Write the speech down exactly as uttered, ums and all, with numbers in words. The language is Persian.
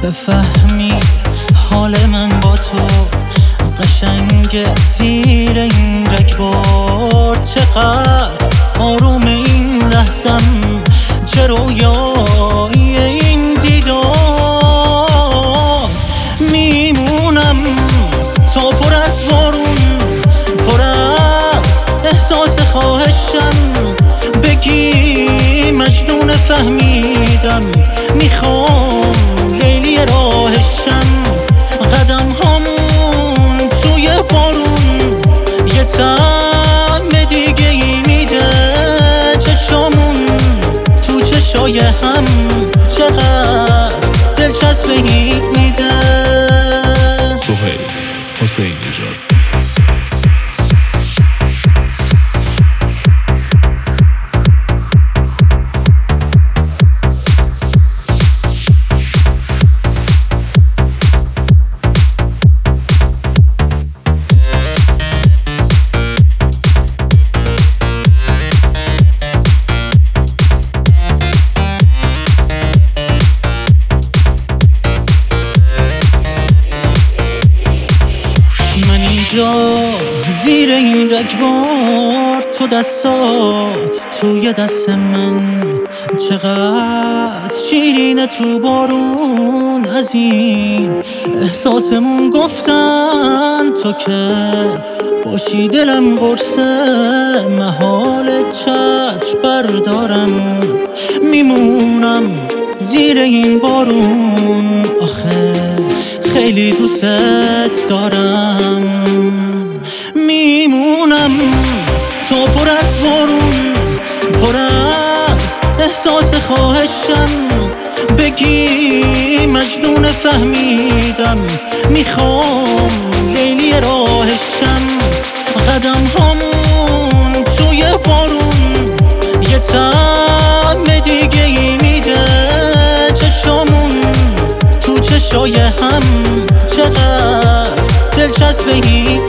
بفهمی حال من با تو قشنگ زیر این رگبار. چقدر آروم این لحظم، چه رویایی این دیدار. میمونم تا پر از بارون، پر از احساس خواهشم. بگی مجنون فهمیدم، میخوام لیلی راهشم. قدم هامون توی بارون یه طعم دیگه ای میده. چشامون تو چشای هم چقدر دلچسبی میده. سهیل حسین نژاد. زیر این رگبار تو دستات توی دست من، چقدر شیرینه تو بارون. از این احساسمون گفتن تو که باشی دلم قرصه. محال چتر بردارم، میمونم زیر این بارون. آخه خیلی دوست دارم. میمونم تا پر از بارون، پر از احساس خواهشم. بگی مجنون فهمیدم، میخوام لیلی راهشم. قدم هامون توی بارون یه طعم دیگه ای میده. چشامون تو چشای هم چقدر دلچسبی